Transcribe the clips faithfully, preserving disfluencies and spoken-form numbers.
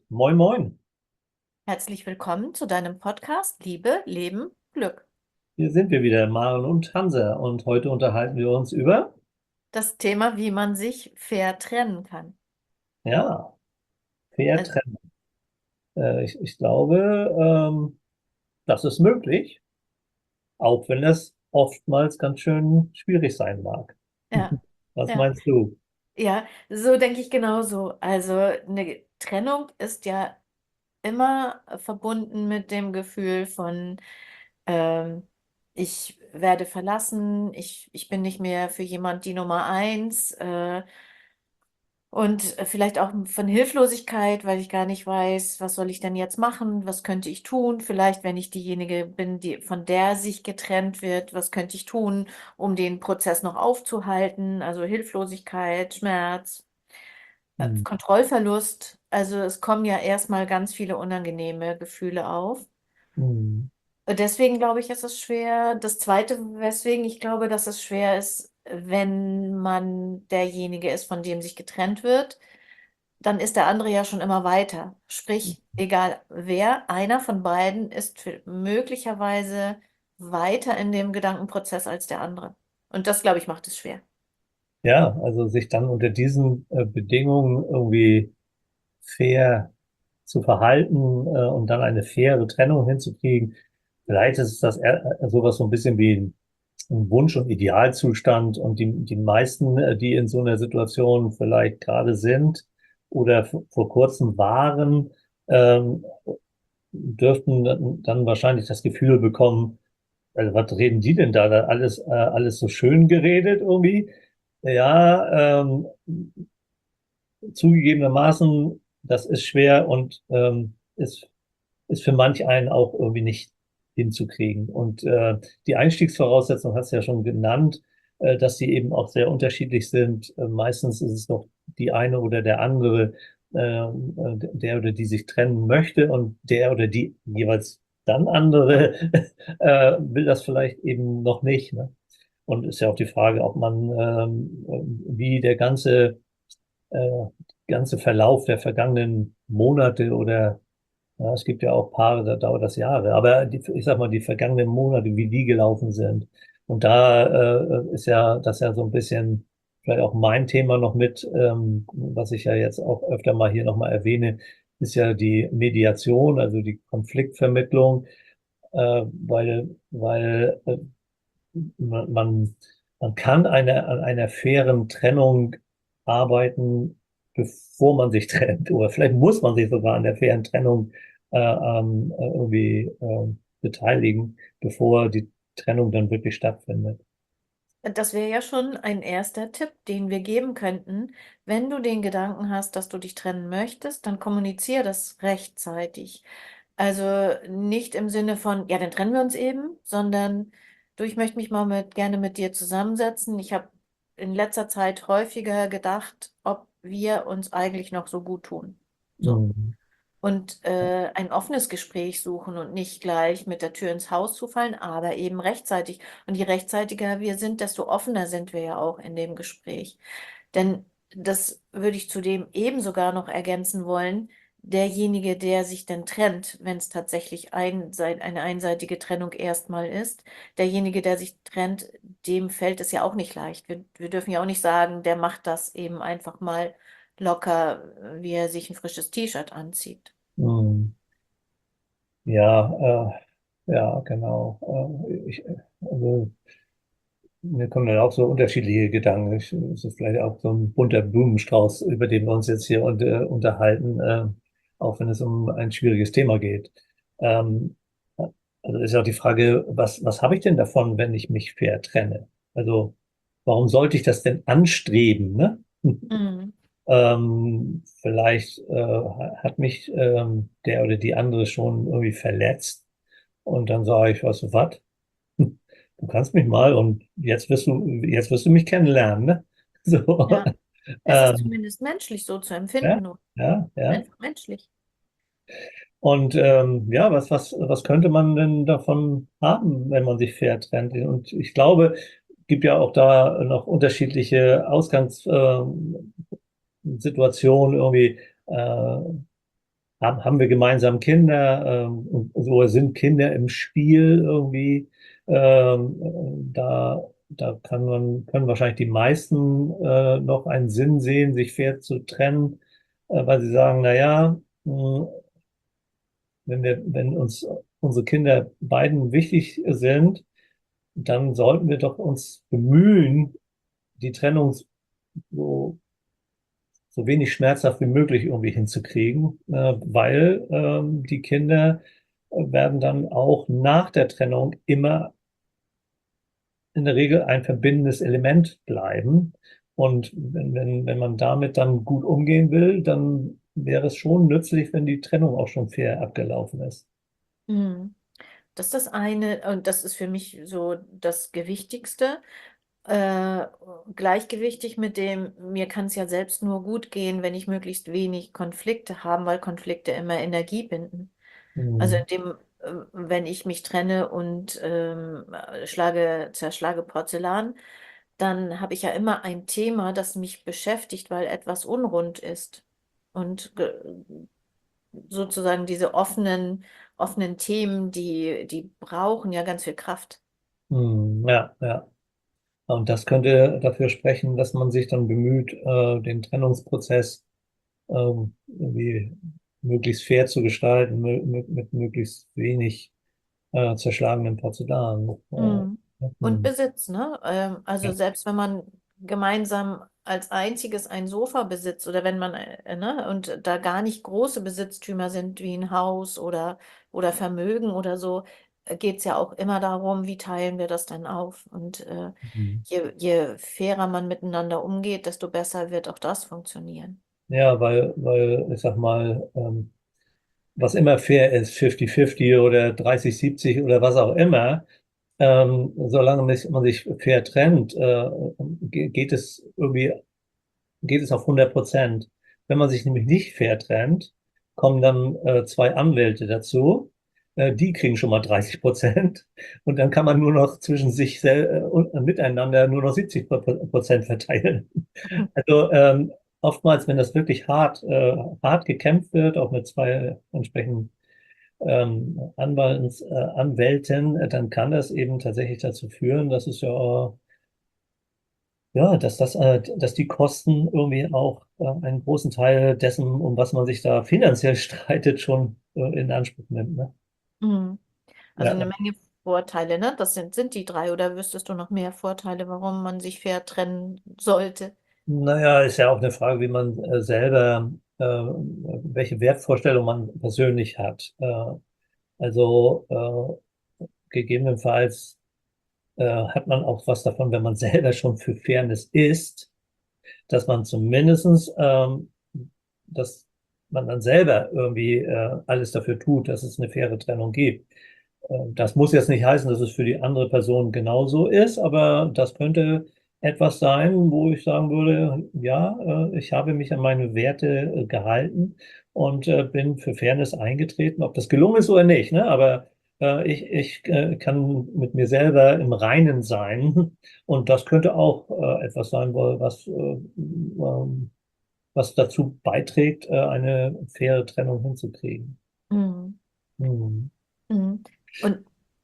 Moin, moin. Herzlich willkommen zu deinem Podcast Liebe, Leben, Glück. Hier sind wir wieder, Maren und Hansa. Und heute unterhalten wir uns über, Das Thema, wie man sich fair trennen kann. ja, fair Also, trennen. Äh, ich, ich glaube, ähm, das ist möglich, auch wenn das oftmals ganz schön schwierig sein mag. ja, Was ja, meinst du? ja, so denke ich genauso. Also eine Trennung ist ja immer verbunden mit dem Gefühl von, ähm, ich werde verlassen, ich, ich bin nicht mehr für jemand die Nummer eins. Äh, Und äh, vielleicht auch von Hilflosigkeit, weil ich gar nicht weiß, was soll ich denn jetzt machen? Was könnte ich tun? Vielleicht, wenn ich diejenige bin, die von der sich getrennt wird, was könnte ich tun, um den Prozess noch aufzuhalten? Also Hilflosigkeit, Schmerz, äh, Hm. Kontrollverlust. Also es kommen ja erstmal ganz viele unangenehme Gefühle auf. Hm. Deswegen glaube ich, ist es schwer. Das Zweite, weswegen ich glaube, dass es schwer ist, wenn man derjenige ist, von dem sich getrennt wird, dann ist der andere ja schon immer weiter. Sprich, egal wer, einer von beiden ist für- möglicherweise weiter in dem Gedankenprozess als der andere. Und das, glaube ich, macht es schwer. Ja, also sich dann unter diesen äh, Bedingungen irgendwie fair zu verhalten äh, und dann eine faire Trennung hinzukriegen. Vielleicht ist das eher, äh, sowas so ein bisschen wie ein, ein Wunsch- und Idealzustand und die, die meisten, äh, die in so einer Situation vielleicht gerade sind oder v- vor kurzem waren, ähm, dürften dann dann wahrscheinlich das Gefühl bekommen, also was reden die denn da? Da alles, äh, alles so schön geredet irgendwie. Ja, ähm, zugegebenermaßen, das ist schwer und ähm, ist, ist für manch einen auch irgendwie nicht hinzukriegen. Und äh, die Einstiegsvoraussetzung hast du ja schon genannt, äh, dass die eben auch sehr unterschiedlich sind. Äh, meistens ist es doch die eine oder der andere, äh, der oder die sich trennen möchte und der oder die jeweils dann andere äh, will das vielleicht eben noch nicht. Ne? Und ist ja auch die Frage, ob man, ähm, wie der ganze äh, ganze Verlauf der vergangenen Monate oder ja, es gibt ja auch Paare, da dauert das Jahre, aber die, ich sag mal, die vergangenen Monate, wie die gelaufen sind. Und da äh, ist ja das ja so ein bisschen vielleicht auch mein Thema noch mit, ähm, was ich ja jetzt auch öfter mal hier nochmal erwähne, ist ja die Mediation, also die Konfliktvermittlung, äh, weil, weil äh, man, man man kann eine, an einer fairen Trennung arbeiten, bevor man sich trennt. Oder vielleicht muss man sich sogar an der fairen Trennung äh, ähm, äh, irgendwie äh, beteiligen, bevor die Trennung dann wirklich stattfindet. Das wäre ja schon ein erster Tipp, den wir geben könnten. Wenn du den Gedanken hast, dass du dich trennen möchtest, dann kommuniziere das rechtzeitig. Also nicht im Sinne von, ja, dann trennen wir uns eben, sondern du, ich möchte mich mal mit, gerne mit dir zusammensetzen. Ich habe in letzter Zeit häufiger gedacht, ob wir uns eigentlich noch so gut tun. So. Mhm. Und äh, ein offenes Gespräch suchen und nicht gleich mit der Tür ins Haus zu fallen, aber eben rechtzeitig. Und je rechtzeitiger wir sind, desto offener sind wir ja auch in dem Gespräch. Denn das würde ich zudem eben sogar noch ergänzen wollen. Derjenige, der sich denn trennt, wenn es tatsächlich ein, eine einseitige Trennung erstmal ist, derjenige, der sich trennt, dem fällt es ja auch nicht leicht. Wir, wir dürfen ja auch nicht sagen, der macht das eben einfach mal locker, wie er sich ein frisches T-Shirt anzieht. Mhm. Ja, äh, ja, genau. Äh, ich, also, mir kommen dann auch so unterschiedliche Gedanken. Ich, es ist vielleicht auch so ein bunter Blumenstrauß, über den wir uns jetzt hier unter, unterhalten, äh, auch wenn es um ein schwieriges Thema geht. Ähm, also ist ja auch die Frage, was, was habe ich denn davon, wenn ich mich fair trenne? Also warum sollte ich das denn anstreben, ne? Mhm. Ähm, vielleicht äh, hat mich ähm, der oder die andere schon irgendwie verletzt und dann sage ich, weißt du was? Du kannst mich mal und jetzt wirst du, jetzt wirst du mich kennenlernen, ne? So, Ja, es ist ähm, zumindest menschlich so zu ja, empfinden, nur ja, ja. einfach menschlich. Und ähm, ja, was, was, was könnte man denn davon haben, wenn man sich fair trennt? Und ich glaube, es gibt ja auch da noch unterschiedliche Ausgangssituationen irgendwie. Äh, haben, haben wir gemeinsam Kinder, ähm, und so sind Kinder im Spiel irgendwie. Ähm, äh, da, da kann man, können wahrscheinlich die meisten äh, noch einen Sinn sehen, sich fair zu trennen, äh, weil sie sagen, na ja, mh, wenn wir, wenn uns unsere Kinder beiden wichtig sind, dann sollten wir doch uns bemühen, die Trennung so, so wenig schmerzhaft wie möglich irgendwie hinzukriegen, äh, weil ähm, die Kinder äh, werden dann auch nach der Trennung immer in der Regel ein verbindendes Element bleiben. Und wenn, wenn, wenn man damit dann gut umgehen will, dann wäre es schon nützlich, wenn die Trennung auch schon fair abgelaufen ist. Mhm. Das ist das eine, und das ist für mich so das Gewichtigste. Äh, gleichgewichtig mit dem, mir kann es ja selbst nur gut gehen, wenn ich möglichst wenig Konflikte habe, weil Konflikte immer Energie binden. Also Hm. in dem, äh, wenn ich mich trenne und ähm, schlage, zerschlage Porzellan, dann habe ich ja immer ein Thema, das mich beschäftigt, weil etwas unrund ist. Und ge- sozusagen diese offenen, offenen Themen, die, die brauchen ja ganz viel Kraft. Hm, ja, ja. Und das könnte dafür sprechen, dass man sich dann bemüht, äh, den Trennungsprozess ähm, irgendwie möglichst fair zu gestalten, mö mit, mit möglichst wenig äh, zerschlagenem Porzellan. Mhm. Äh, Und hm, Besitz, ne? Ähm, also ja. selbst wenn man gemeinsam als einziges ein Sofa besitzt oder wenn man, äh, ne, und da gar nicht große Besitztümer sind wie ein Haus oder, oder Vermögen oder so, geht es ja auch immer darum, wie teilen wir das dann auf. Und äh, Hm. je, je fairer man miteinander umgeht, desto besser wird auch das funktionieren. Ja, weil, weil ich sag mal, ähm, was immer fair ist, fünfzig fünfzig oder dreißig siebzig oder was auch immer, ähm, solange man sich man sich fair trennt, äh, ge- geht es irgendwie geht es auf hundert Prozent. Wenn man sich nämlich nicht fair trennt, kommen dann äh, zwei Anwälte dazu. Äh, die kriegen schon mal dreißig Prozent. Und dann kann man nur noch zwischen sich sel äh, und äh, miteinander nur noch siebzig Prozent verteilen. Also ähm, oftmals, wenn das wirklich hart, äh, hart gekämpft wird, auch mit zwei entsprechenden ähm, Anwalts, äh, Anwälten, äh, dann kann das eben tatsächlich dazu führen, dass es ja ja, dass das, äh, dass die Kosten irgendwie auch äh, einen großen Teil dessen, um was man sich da finanziell streitet, schon äh, in Anspruch nimmt, ne? Mhm. Also Ja, eine Menge Vorteile, ne? Das sind, sind die drei, oder wüsstest du noch mehr Vorteile, warum man sich fair trennen sollte? naja, ist ja auch eine Frage, wie man äh, selber, äh, welche Wertvorstellung man persönlich hat. Äh, also äh, gegebenenfalls äh, hat man auch was davon, wenn man selber schon für Fairness ist, dass man zumindestens, ähm, dass man dann selber irgendwie äh, alles dafür tut, dass es eine faire Trennung gibt. Äh, Das muss jetzt nicht heißen, dass es für die andere Person genauso ist, aber das könnte etwas sein, wo ich sagen würde, ja, äh, ich habe mich an meine Werte äh, gehalten und äh, bin für Fairness eingetreten. Ob das gelungen ist oder nicht, ne? Aber äh, ich, ich äh, kann mit mir selber im Reinen sein. Und das könnte auch äh, etwas sein, wo- was, äh, ähm, was dazu beiträgt, äh, eine faire Trennung hinzukriegen. Mhm. Hm. Mhm. Und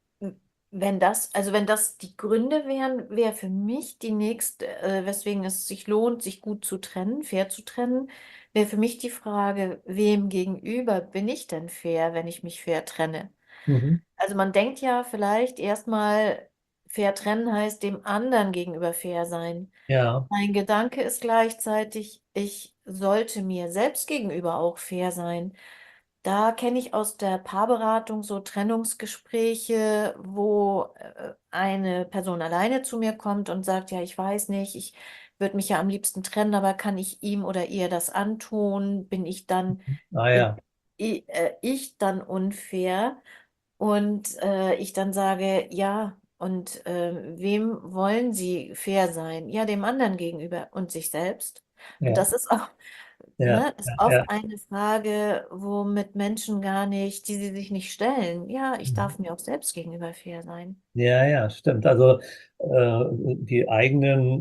wenn das, also wenn das die Gründe wären, wäre für mich die nächste, äh, weswegen es sich lohnt, sich gut zu trennen, fair zu trennen, wäre für mich die Frage, wem gegenüber bin ich denn fair, wenn ich mich fair trenne? Mhm. Also man denkt ja vielleicht erstmal, fair trennen heißt dem anderen gegenüber fair sein. Ja. Mein Gedanke ist gleichzeitig, ich sollte mir selbst gegenüber auch fair sein. Da kenne ich aus der Paarberatung so Trennungsgespräche, wo äh, eine Person alleine zu mir kommt und sagt, ja, ich weiß nicht, ich würde mich ja am liebsten trennen, aber kann ich ihm oder ihr das antun? Bin ich dann, Ah bin ja. ich, äh, ich dann unfair? Und äh, ich dann sage, ja, und äh, wem wollen Sie fair sein? Ja, dem anderen gegenüber und sich selbst. Und Ja. das ist auch, Ja. ne, ist Ja. Ja. oft eine Frage, womit Menschen gar nicht, die sie sich nicht stellen. Ja, ich Mhm. darf mir auch selbst gegenüber fair sein. Ja, ja, stimmt. Also äh, die eigenen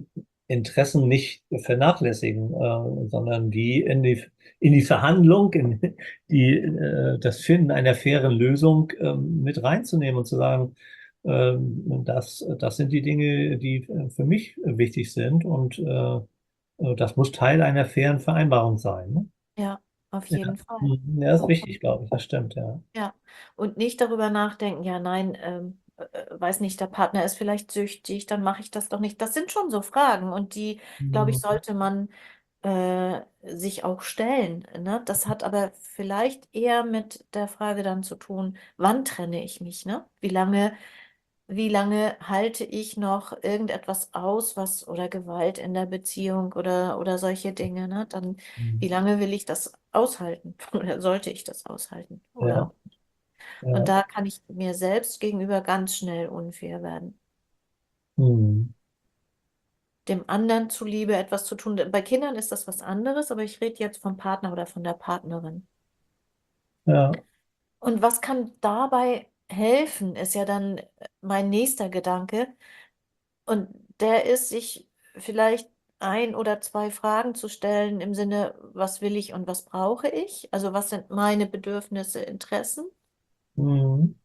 Interessen nicht vernachlässigen, äh, sondern die in die, in die Verhandlung, in die, äh, das Finden einer fairen Lösung ähm, mit reinzunehmen und zu sagen, ähm, das, das sind die Dinge, die äh, für mich wichtig sind und äh, äh, das muss Teil einer fairen Vereinbarung sein. Ne? Ja, auf Ja. jeden Fall. Mhm. Ja, ist wichtig, Und, glaube ich, das stimmt, ja. ja, und nicht darüber nachdenken, ja, nein, ähm, äh, äh, weiß nicht, der Partner ist vielleicht süchtig, dann mache ich das doch nicht. Das sind schon so Fragen und die, glaube ich, Mhm. sollte man äh, sich auch stellen. Ne? Das hat aber vielleicht eher mit der Frage dann zu tun, wann trenne ich mich, ne? Wie lange, wie lange halte ich noch irgendetwas aus, was oder Gewalt in der Beziehung oder, oder solche Dinge, ne? Dann, wie lange will ich das aushalten oder sollte ich das aushalten? Ja, Oder und ja. da kann ich mir selbst gegenüber ganz schnell unfair werden. Mhm. Dem anderen zuliebe etwas zu tun. Bei Kindern ist das was anderes, aber ich rede jetzt vom Partner oder von der Partnerin. Ja. Und was kann dabei helfen, ist ja dann äh, mein nächster Gedanke. Und der ist, sich vielleicht ein oder zwei Fragen zu stellen im Sinne, was will ich und was brauche ich? Also was sind meine Bedürfnisse, Interessen? Mhm.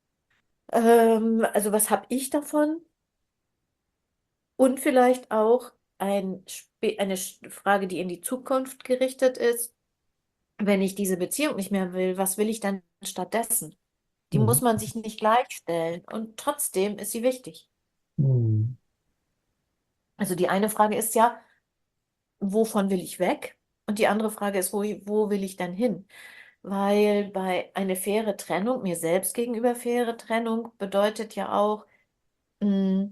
Ähm, also was habe ich davon? Und vielleicht auch ein, spe- eine Sch- Frage, die in die Zukunft gerichtet ist. Wenn ich diese Beziehung nicht mehr will, was will ich dann stattdessen? Die muss Mhm. man sich nicht gleichstellen und trotzdem ist sie wichtig. Mhm. Also die eine Frage ist ja, wovon will ich weg? Und die andere Frage ist, wo, wo will ich denn hin? Weil bei eine faire Trennung, mir selbst gegenüber faire Trennung, bedeutet ja auch, mh,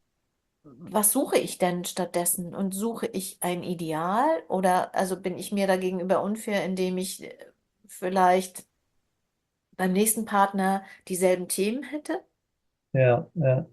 was suche ich denn stattdessen? Und suche ich ein Ideal oder also bin ich mir da gegenüber unfair, indem ich äh, vielleicht beim nächsten Partner dieselben Themen hätte? Ja, ja,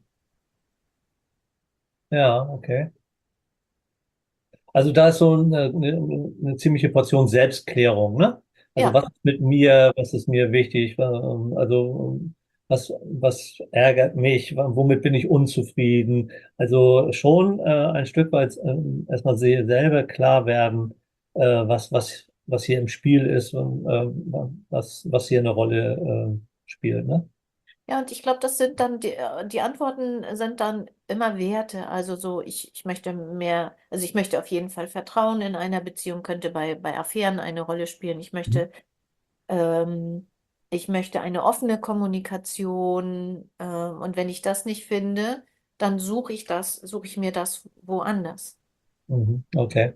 ja, okay. Also da ist so eine, eine, eine ziemliche Portion Selbstklärung, ne? Also Ja, was ist mit mir, was ist mir wichtig, ähm, also ähm, was, was ärgert mich, womit bin ich unzufrieden? Also schon äh, ein Stück weit ähm, erstmal se- selber klar werden, äh, was, was, was hier im Spiel ist und äh, was, was hier eine Rolle äh, spielt, ne? ja, und ich glaube, das sind dann die, äh, die Antworten sind dann immer Werte. Also so, ich, ich möchte mehr, also ich möchte auf jeden Fall Vertrauen in einer Beziehung, könnte bei, bei Affären eine Rolle spielen. Ich möchte, ähm, ich möchte eine offene Kommunikation, äh, und wenn ich das nicht finde, dann suche ich das, suche ich mir das woanders. Mhm. Okay.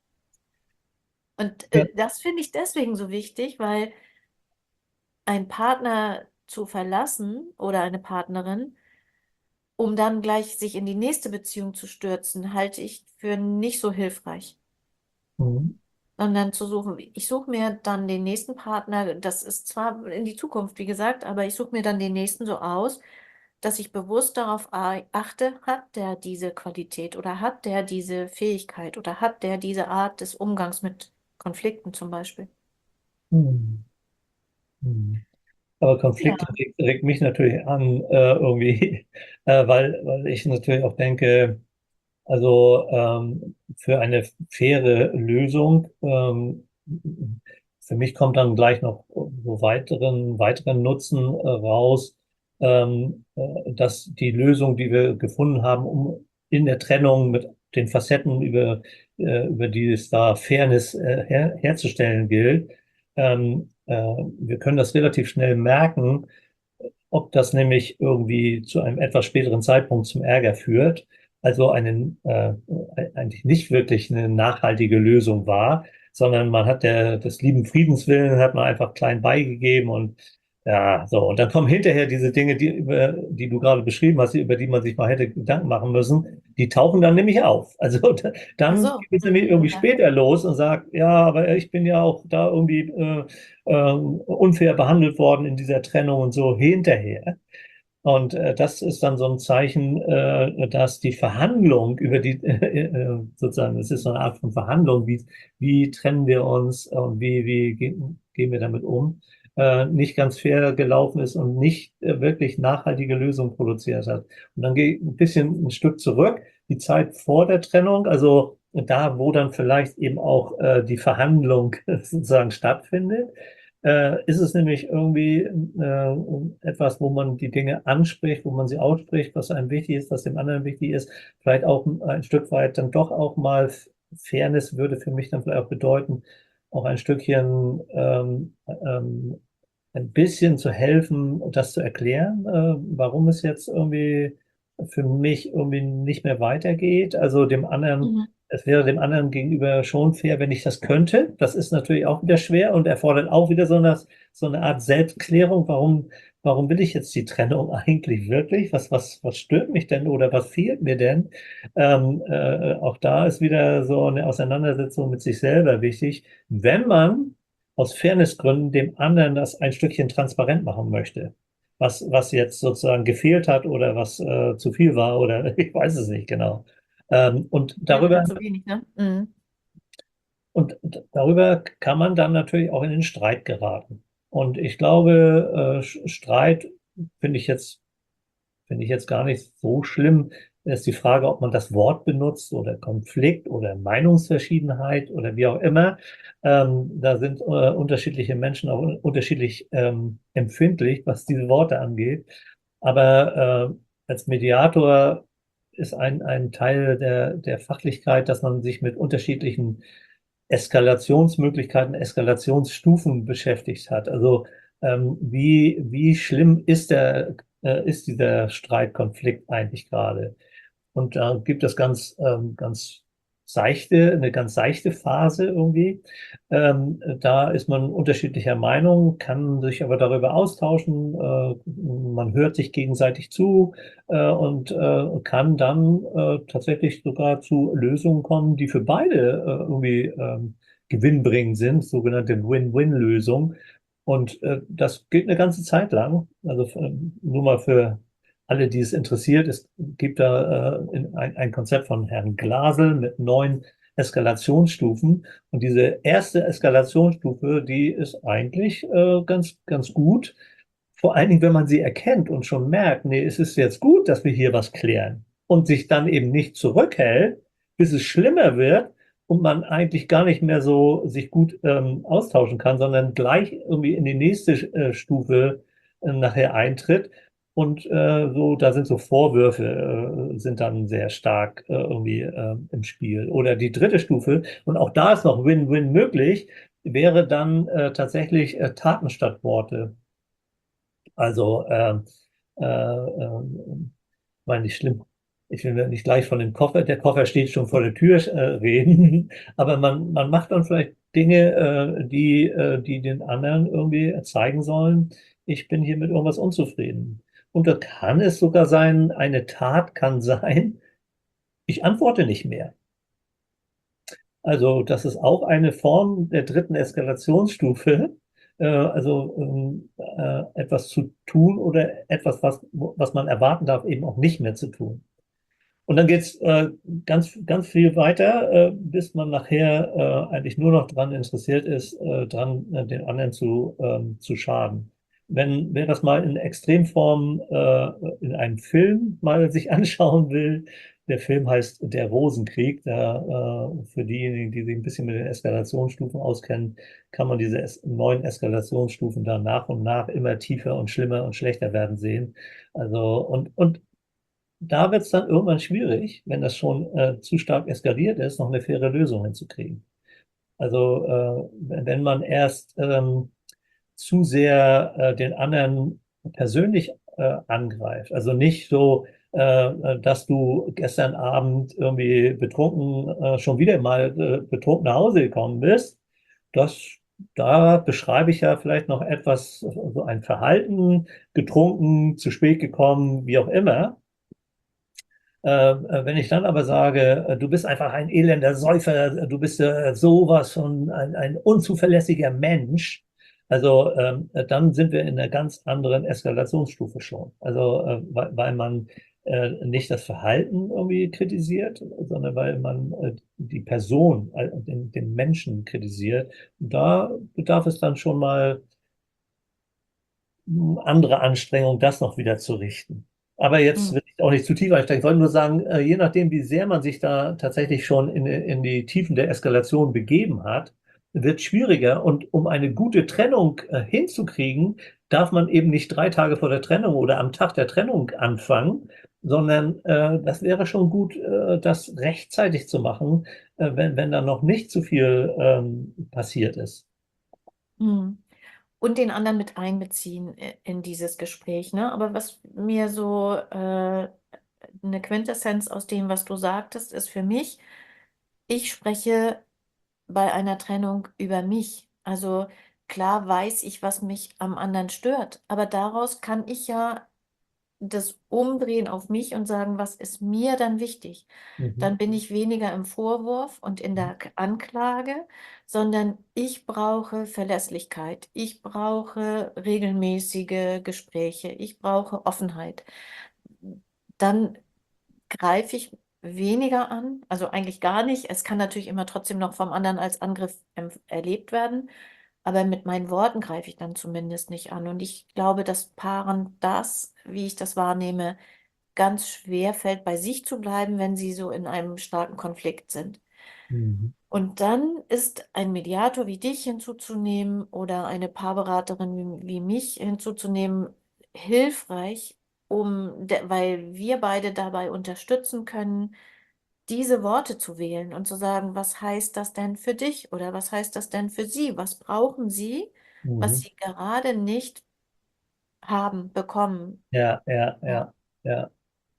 Und Ja. äh, das finde ich deswegen so wichtig, weil ein Partner zu verlassen oder eine Partnerin, um dann gleich sich in die nächste Beziehung zu stürzen, halte ich für nicht so hilfreich. Mhm. Sondern zu suchen, ich suche mir dann den nächsten Partner, das ist zwar in die Zukunft, wie gesagt, aber ich suche mir dann den nächsten so aus, dass ich bewusst darauf a- achte, hat der diese Qualität oder hat der diese Fähigkeit oder hat der diese Art des Umgangs mit Konflikten zum Beispiel. Mhm. Mhm. Aber Konflikte Ja, regt, regt mich natürlich an, äh, irgendwie, äh, weil, weil ich natürlich auch denke, also ähm, für eine faire Lösung, ähm, für mich kommt dann gleich noch so weiteren, weiteren Nutzen äh, raus, ähm, äh, dass die Lösung, die wir gefunden haben, um in der Trennung mit den Facetten, über, äh, über die es da Fairness äh, her, herzustellen gilt, ähm, äh, wir können das relativ schnell merken, ob das nämlich irgendwie zu einem etwas späteren Zeitpunkt zum Ärger führt, also einen, äh, eigentlich nicht wirklich eine nachhaltige Lösung war, sondern man hat der, des lieben Friedens willen, hat man einfach klein beigegeben und ja, so. Und dann kommen hinterher diese Dinge, die, über, die du gerade beschrieben hast, über die man sich mal hätte Gedanken machen müssen, die tauchen dann nämlich auf. Also ach dann so. geht es nämlich Mhm. irgendwie Ja. später los und sagt, ja, aber ich bin ja auch da irgendwie äh, äh, unfair behandelt worden in dieser Trennung und so hinterher. Und äh, das ist dann so ein Zeichen, äh, dass die Verhandlung über die, äh, äh, sozusagen, es ist so eine Art von Verhandlung, wie, wie trennen wir uns und wie, wie gehen, gehen wir damit um, äh, nicht ganz fair gelaufen ist und nicht äh, wirklich nachhaltige Lösungen produziert hat. Und dann gehe ich ein bisschen ein Stück zurück. die Zeit vor der Trennung, also da, wo dann vielleicht eben auch äh, die Verhandlung sozusagen stattfindet, äh, ist es nämlich irgendwie äh, etwas, wo man die Dinge anspricht, wo man sie ausspricht, was einem wichtig ist, was dem anderen wichtig ist, vielleicht auch ein Stück weit dann doch auch mal Fairness würde für mich dann vielleicht auch bedeuten, auch ein Stückchen ähm, ähm, ein bisschen zu helfen, das zu erklären, äh, warum es jetzt irgendwie für mich irgendwie nicht mehr weitergeht. Also dem anderen, Mhm. es wäre dem anderen gegenüber schon fair, wenn ich das könnte. Das ist natürlich auch wieder schwer und erfordert auch wieder so eine, so eine Art Selbstklärung. Warum, warum will ich jetzt die Trennung eigentlich wirklich? Was, was, was stört mich denn oder was fehlt mir denn? Ähm, äh, auch da ist wieder so eine Auseinandersetzung mit sich selber wichtig. Wenn man aus Fairnessgründen dem anderen das ein Stückchen transparent machen möchte. Was, was jetzt sozusagen gefehlt hat oder was äh, zu viel war oder ich weiß es nicht genau. Ähm, und Ja, darüber, zu wenig, ne? Mhm. und darüber kann man dann natürlich auch in den Streit geraten. Und ich glaube, äh, Streit finde ich jetzt Finde ich jetzt gar nicht so schlimm. Es ist die Frage, ob man das Wort benutzt oder Konflikt oder Meinungsverschiedenheit oder wie auch immer. Ähm, da sind äh, unterschiedliche Menschen auch unterschiedlich ähm, empfindlich, was diese Worte angeht. Aber äh, als Mediator ist ein, ein Teil der, der Fachlichkeit, dass man sich mit unterschiedlichen Eskalationsmöglichkeiten, Eskalationsstufen beschäftigt hat. Also ähm, wie, wie schlimm ist der, äh, ist dieser Streitkonflikt eigentlich gerade? Und da gibt es ganz, ähm, ganz seichte, eine ganz seichte Phase irgendwie. Ähm, da ist man unterschiedlicher Meinung, kann sich aber darüber austauschen. Äh, man hört sich gegenseitig zu äh, und äh, kann dann äh, tatsächlich sogar zu Lösungen kommen, die für beide äh, irgendwie ähm, gewinnbringend sind, sogenannte Win-Win-Lösung. Und äh, das geht eine ganze Zeit lang. Also äh, nur mal für alle, die es interessiert. Es gibt da äh, in, ein, ein Konzept von Herrn Glasel mit neun Eskalationsstufen. Und diese erste Eskalationsstufe, die ist eigentlich äh, ganz, ganz gut. Vor allen Dingen, wenn man sie erkennt und schon merkt, nee, es ist jetzt gut, dass wir hier was klären und sich dann eben nicht zurückhält, bis es schlimmer wird und man eigentlich gar nicht mehr so sich gut ähm, austauschen kann, sondern gleich irgendwie in die nächste äh, Stufe äh, nachher eintritt. Und äh, so, da sind so Vorwürfe, äh, sind dann sehr stark äh, irgendwie äh, im Spiel. Oder die dritte Stufe, und auch da ist noch Win-Win möglich, wäre dann äh, tatsächlich äh, Taten statt Worte. Also, äh, äh, äh, meine nicht schlimm. Ich will nicht gleich von dem Koffer, der Koffer steht schon vor der Tür, äh, reden, aber man, man macht dann vielleicht Dinge, äh, die, äh, die den anderen irgendwie zeigen sollen, ich bin hier mit irgendwas unzufrieden. Und da kann es sogar sein, eine Tat kann sein, ich antworte nicht mehr. Also das ist auch eine Form der dritten Eskalationsstufe, äh, also ähm, äh, etwas zu tun oder etwas, was, was man erwarten darf, eben auch nicht mehr zu tun. Und dann geht's äh, ganz, ganz viel weiter, äh, bis man nachher äh, eigentlich nur noch dran interessiert ist, äh, dran äh, den anderen zu, ähm, zu schaden. Wenn wer das mal in Extremform äh, in einem Film mal sich anschauen will, der Film heißt Der Rosenkrieg. Da, äh, für diejenigen, die sich ein bisschen mit den Eskalationsstufen auskennen, kann man diese es neuen Eskalationsstufen da nach und nach immer tiefer und schlimmer und schlechter werden sehen. Also und, und da wird es dann irgendwann schwierig, wenn das schon äh, zu stark eskaliert ist, noch eine faire Lösung hinzukriegen. Also äh, wenn man erst ähm, zu sehr äh, den anderen persönlich äh, angreift, also nicht so, äh, dass du gestern Abend irgendwie betrunken, äh, schon wieder mal äh, betrunken nach Hause gekommen bist, das, da beschreibe ich ja vielleicht noch etwas, so ein Verhalten, getrunken, zu spät gekommen, wie auch immer. Äh, äh, wenn ich dann aber sage, äh, du bist einfach ein elender Säufer, äh, du bist äh, sowas von ein, ein unzuverlässiger Mensch, also ähm, äh, dann sind wir in einer ganz anderen Eskalationsstufe schon. Also äh, weil, weil man äh, nicht das Verhalten irgendwie kritisiert, sondern weil man äh, die Person, äh, den, den Menschen kritisiert. Und da bedarf es dann schon mal mh, andere Anstrengung, das noch wieder zu richten. Aber jetzt Mhm. will ich auch nicht zu tief einsteigen. Ich wollte nur sagen, äh, je nachdem, wie sehr man sich da tatsächlich schon in, in die Tiefen der Eskalation begeben hat, wird es schwieriger. Und um eine gute Trennung äh, hinzukriegen, darf man eben nicht drei Tage vor der Trennung oder am Tag der Trennung anfangen, sondern äh, das wäre schon gut, äh, das rechtzeitig zu machen, äh, wenn, wenn da noch nicht zu viel ähm, passiert ist. Mhm. Und den anderen mit einbeziehen i- in dieses Gespräch, ne? Aber was mir so äh, eine Quintessenz aus dem, was du sagtest, ist für mich, ich spreche bei einer Trennung über mich. Also klar weiß ich, was mich am anderen stört, aber daraus kann ich ja das umdrehen auf mich und sagen, was ist mir dann wichtig? Mhm. Dann bin ich weniger im Vorwurf und in der K- Anklage, sondern ich brauche Verlässlichkeit. Ich brauche regelmäßige Gespräche. Ich brauche Offenheit. Dann greife ich weniger an, also eigentlich gar nicht. Es kann natürlich immer trotzdem noch vom anderen als Angriff empf- erlebt werden, aber mit meinen Worten greife ich dann zumindest nicht an. Und ich glaube, dass Paaren das, wie ich das wahrnehme, ganz schwer fällt, bei sich zu bleiben, wenn sie so in einem starken Konflikt sind. Mhm. Und dann ist ein Mediator wie dich hinzuzunehmen oder eine Paarberaterin wie, wie mich hinzuzunehmen hilfreich, um, de- weil wir beide dabei unterstützen können, diese Worte zu wählen und zu sagen, was heißt das denn für dich oder was heißt das denn für sie? Was brauchen sie, was Mhm. sie gerade nicht haben, bekommen? Ja, ja, Ja. ja, ja.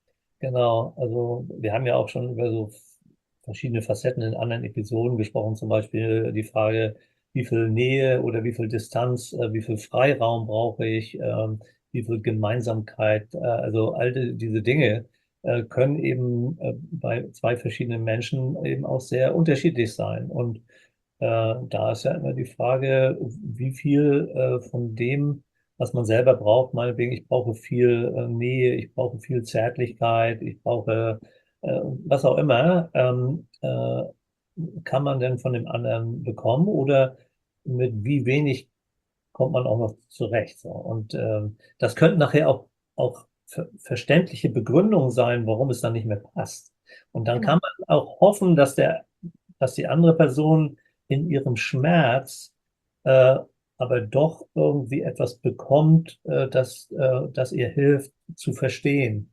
Genau, also wir haben ja auch schon über so verschiedene Facetten in anderen Episoden gesprochen, zum Beispiel die Frage, wie viel Nähe oder wie viel Distanz, äh, wie viel Freiraum brauche ich, ähm, wie viel Gemeinsamkeit, äh, also all die, diese Dinge äh, können eben äh, bei zwei verschiedenen Menschen eben auch sehr unterschiedlich sein. Und äh, da ist ja immer die Frage, wie viel äh, von dem, was man selber braucht, meinetwegen, ich brauche viel äh, Nähe, ich brauche viel Zärtlichkeit, ich brauche äh, was auch immer, ähm, äh, kann man denn von dem anderen bekommen oder mit wie wenig kommt man auch noch zurecht? So. Und ähm, das könnten nachher auch, auch ver verständliche Begründungen sein, warum es dann nicht mehr passt. Und dann kann Genau. man auch hoffen, dass der, dass die andere Person in ihrem Schmerz äh, aber doch irgendwie etwas bekommt, äh, das, äh, das ihr hilft zu verstehen.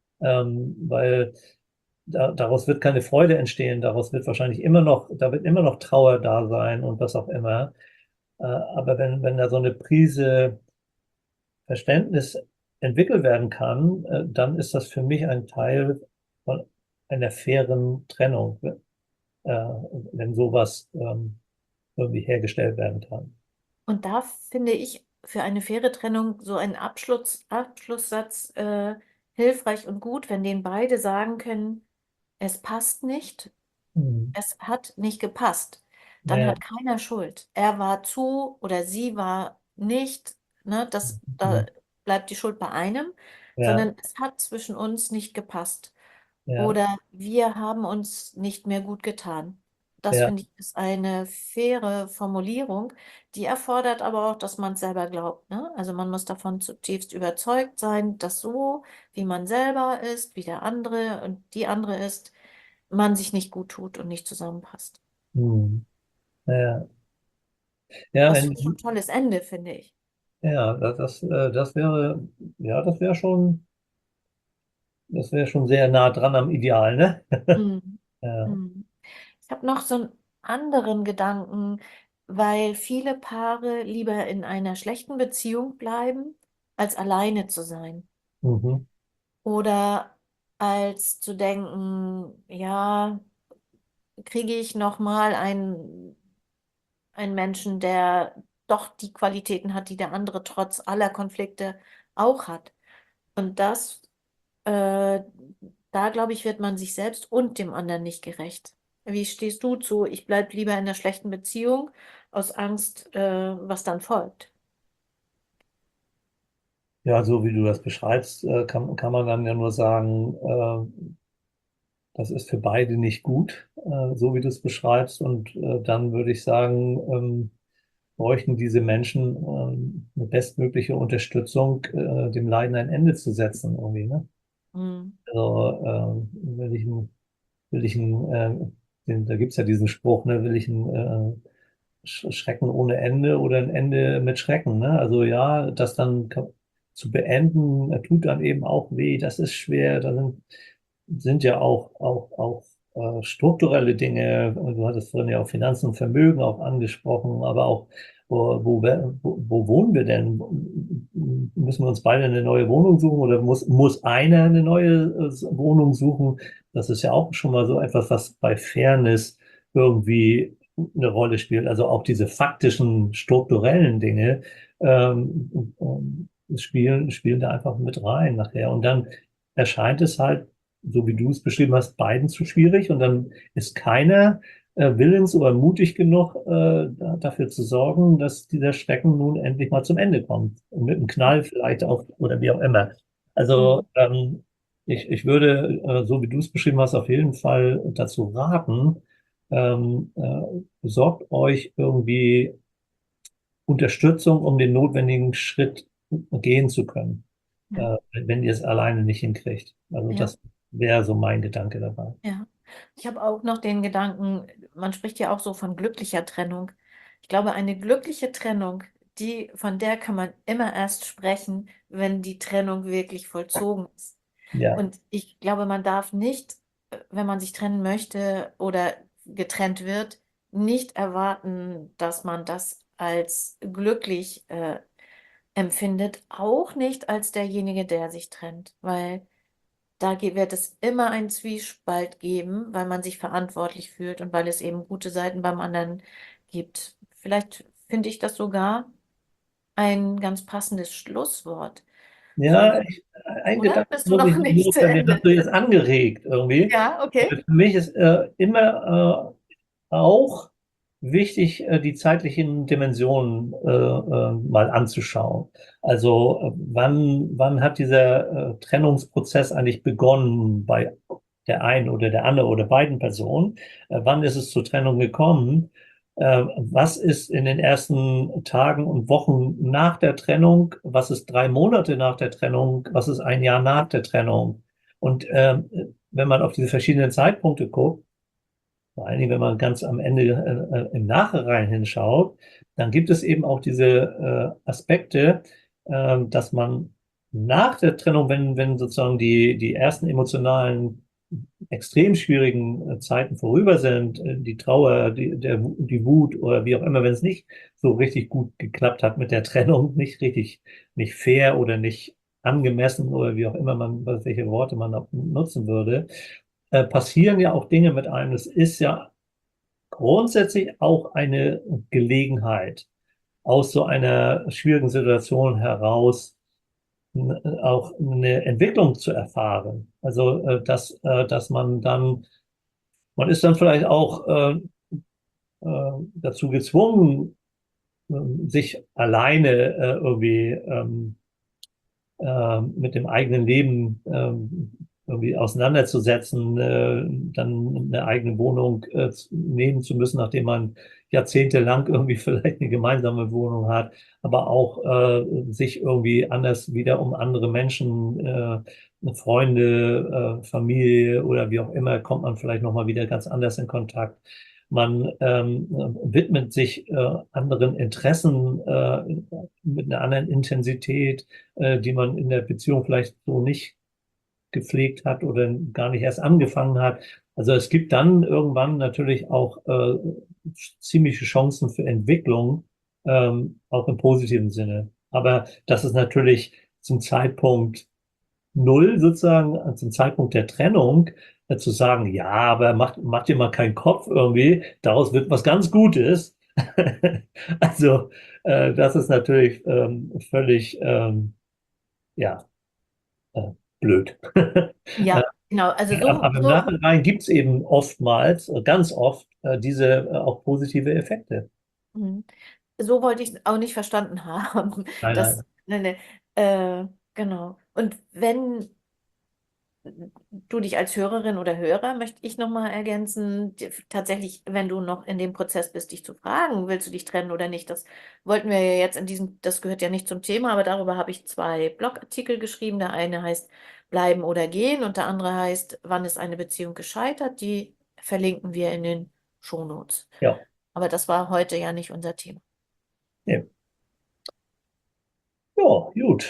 Ähm, weil da, daraus wird keine Freude entstehen, daraus wird wahrscheinlich immer noch, da wird immer noch Trauer da sein und was auch immer. Äh, aber wenn, wenn da so eine Prise Verständnis entwickelt werden kann, äh, dann ist das für mich ein Teil von einer fairen Trennung, äh, wenn sowas ähm, irgendwie hergestellt werden kann. Und da finde ich für eine faire Trennung so einen Abschluss, Abschlusssatz äh, hilfreich und gut, wenn den beide sagen können, es passt nicht, Mhm. es hat nicht gepasst. Dann Ja, hat keiner Schuld. Er war zu oder sie war nicht, ne, das, da mhm. bleibt die Schuld bei einem, Ja, sondern es hat zwischen uns nicht gepasst. ja, Oder wir haben uns nicht mehr gut getan. Das ja, finde ich ist eine faire Formulierung, die erfordert aber auch, dass man es selber glaubt, ne? Also man muss davon zutiefst überzeugt sein, dass so, wie man selber ist, wie der andere und die andere ist, man sich nicht gut tut und nicht zusammenpasst. mhm. Ja, ja, Das ist schon ein ein, tolles Ende, finde ich. ja, das, das, äh, das wäre, ja, das wäre schon, das wäre schon sehr nah dran am Ideal, ne? Mhm. Ja, Mhm. Ich habe noch so einen anderen Gedanken, weil viele Paare lieber in einer schlechten Beziehung bleiben, als alleine zu sein. mhm. Oder als zu denken, ja, kriege ich noch mal einen, einen Menschen, der doch die Qualitäten hat, die der andere trotz aller Konflikte auch hat. Und das, äh, da glaube ich, wird man sich selbst und dem anderen nicht gerecht. Wie stehst du zu? Ich bleibe lieber in einer schlechten Beziehung aus Angst, äh, was dann folgt. Ja, so wie du das beschreibst, äh, kann, kann man dann ja nur sagen, äh, das ist für beide nicht gut, äh, so wie du es beschreibst. Und äh, dann würde ich sagen, ähm, bräuchten diese Menschen ähm, eine bestmögliche Unterstützung, äh, dem Leiden ein Ende zu setzen, irgendwie, ne? Mhm. Also, ähm, will ich ein, will ich ein, äh, den, da gibt's ja diesen Spruch, ne, will ich ein äh, Sch- Schrecken ohne Ende oder ein Ende mit Schrecken, ne? Also ja, das dann ka- zu beenden, äh, tut dann eben auch weh, das ist schwer, da sind, sind ja auch, auch, auch äh, strukturelle Dinge, du hattest vorhin ja auch Finanzen und Vermögen auch angesprochen, aber auch, wo, wo, wir- wo, wo wohnen wir denn? Müssen wir uns beide eine neue Wohnung suchen oder muss, muss einer eine neue äh, Wohnung suchen? Das ist ja auch schon mal so etwas, was bei Fairness irgendwie eine Rolle spielt. Also auch diese faktischen, strukturellen Dinge ähm, ähm, spielen, spielen da einfach mit rein nachher. Und dann erscheint es halt, so wie du es beschrieben hast, beiden zu schwierig. Und dann ist keiner äh, willens oder mutig genug, äh, da, dafür zu sorgen, dass dieser Schrecken nun endlich mal zum Ende kommt. Und mit einem Knall vielleicht auch oder wie auch immer. Also Mhm. ähm, ich, ich würde, äh, so wie du es beschrieben hast, auf jeden Fall dazu raten, ähm, äh, besorgt euch irgendwie Unterstützung, um den notwendigen Schritt gehen zu können, Ja, äh, wenn ihr es alleine nicht hinkriegt. Also ja, das wäre so mein Gedanke dabei. ja. Ich habe auch noch den Gedanken, man spricht ja auch so von glücklicher Trennung. Ich glaube, eine glückliche Trennung, die, von der kann man immer erst sprechen, wenn die Trennung wirklich vollzogen ist. Ja, Und ich glaube, man darf nicht, äh, wenn man sich trennen möchte oder getrennt wird, nicht erwarten, dass man das als glücklich äh, empfindet, auch nicht als derjenige, der sich trennt, weil da ge- wird es immer einen Zwiespalt geben, weil man sich verantwortlich fühlt und weil es eben gute Seiten beim anderen gibt. Vielleicht finde ich das sogar ein ganz passendes Schlusswort für, ja, ich, ein oder? Gedanke Bist du muss noch ich noch nicht zu loswerden, den hast Ende? du jetzt angeregt irgendwie. Ja, okay. Für mich ist äh, immer äh, auch wichtig, äh, die zeitlichen Dimensionen äh, äh, mal anzuschauen. Also äh, wann, wann hat dieser äh, Trennungsprozess eigentlich begonnen bei der einen oder der anderen oder beiden Personen? Äh, wann ist es zur Trennung gekommen? Äh, was ist in den ersten Tagen und Wochen nach der Trennung? Was ist drei Monate nach der Trennung? Was ist ein Jahr nach der Trennung? Und ähm, wenn man auf diese verschiedenen Zeitpunkte guckt, vor allen Dingen, wenn man ganz am Ende äh, äh, im Nachhinein hinschaut, dann gibt es eben auch diese äh, Aspekte, äh, dass man nach der Trennung, wenn, wenn sozusagen die, die ersten emotionalen, extrem schwierigen äh, Zeiten vorüber sind, äh, die Trauer, die, der, die Wut oder wie auch immer, wenn es nicht so richtig gut geklappt hat mit der Trennung, nicht richtig, nicht fair oder nicht angemessen oder wie auch immer man, welche Worte man auch nutzen würde, äh, passieren ja auch Dinge mit einem. Es ist ja grundsätzlich auch eine Gelegenheit, aus so einer schwierigen Situation heraus n- auch eine Entwicklung zu erfahren. Also, äh, dass, äh, dass man dann, man ist dann vielleicht auch äh, äh, dazu gezwungen, äh, sich alleine äh, irgendwie ähm, äh, mit dem eigenen Leben ähm, irgendwie auseinanderzusetzen, äh, dann eine eigene Wohnung äh, zu- nehmen zu müssen, nachdem man jahrzehntelang irgendwie vielleicht eine gemeinsame Wohnung hat, aber auch äh, sich irgendwie anders wieder um andere Menschen, äh, Freunde, äh, Familie oder wie auch immer, kommt man vielleicht nochmal wieder ganz anders in Kontakt. Man ähm, widmet sich äh, anderen Interessen äh, mit einer anderen Intensität, äh, die man in der Beziehung vielleicht so nicht gepflegt hat oder gar nicht erst angefangen hat. Also es gibt dann irgendwann natürlich auch äh, ziemliche Chancen für Entwicklung, ähm, auch im positiven Sinne. Aber das ist natürlich zum Zeitpunkt Null sozusagen, äh, zum Zeitpunkt der Trennung, äh, zu sagen, ja, aber macht, macht dir mal keinen Kopf irgendwie, daraus wird was ganz Gutes. Also, äh, das ist natürlich ähm, völlig, ähm, ja, äh, blöd. Äh, Ja, genau. Also aber, so, aber im so, Nachhinein gibt es eben oftmals, äh, ganz oft, äh, diese äh, auch positive Effekte. mhm. So wollte ich es auch nicht verstanden haben. Nein, Das, nein. ne, ne, äh, genau. Und wenn du dich als Hörerin oder Hörer, möchte ich nochmal ergänzen, die- tatsächlich, wenn du noch in dem Prozess bist, dich zu fragen, willst du dich trennen oder nicht, das wollten wir ja jetzt in diesem, das gehört ja nicht zum Thema, aber darüber habe ich zwei Blogartikel geschrieben. Der eine heißt Bleiben oder gehen und der andere heißt, wann ist eine Beziehung gescheitert? Die verlinken wir in den Shownotes. Ja, Aber das war heute ja nicht unser Thema. ja, ja, gut.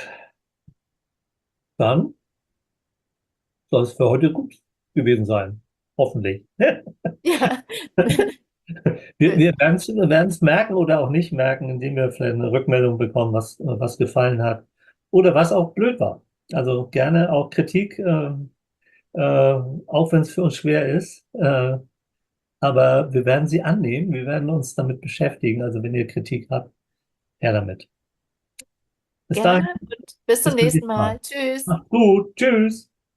Dann soll es für heute gut gewesen sein. Hoffentlich. Ja. Wir, wir werden es wir werden's merken oder auch nicht merken, indem wir vielleicht eine Rückmeldung bekommen, was, was gefallen hat oder was auch blöd war. Also gerne auch Kritik, äh, äh, auch wenn es für uns schwer ist. Äh, aber wir werden sie annehmen, wir werden uns damit beschäftigen. Also wenn ihr Kritik habt, her damit. Bis dahin, Gerne und bis zum bis zum nächsten nächsten Mal. Mal. Tschüss. Macht's gut, tschüss.